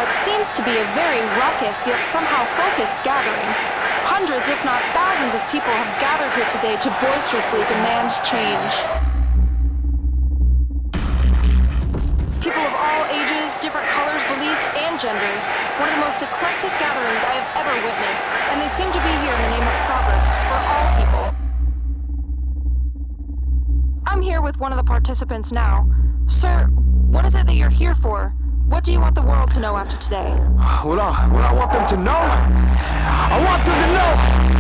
what seems to be a very raucous yet somehow focused gathering. Hundreds, if not thousands, of people have gathered here today to boisterously demand change. People of all ages, different colors, beliefs, and genders. One of the most eclectic gatherings I have ever witnessed, and they seem to be here in the name of progress for all people. I'm here with one of the participants now. Sir, what is it that you're here for? What do you want the world to know after today? What I want them to know? I want them to know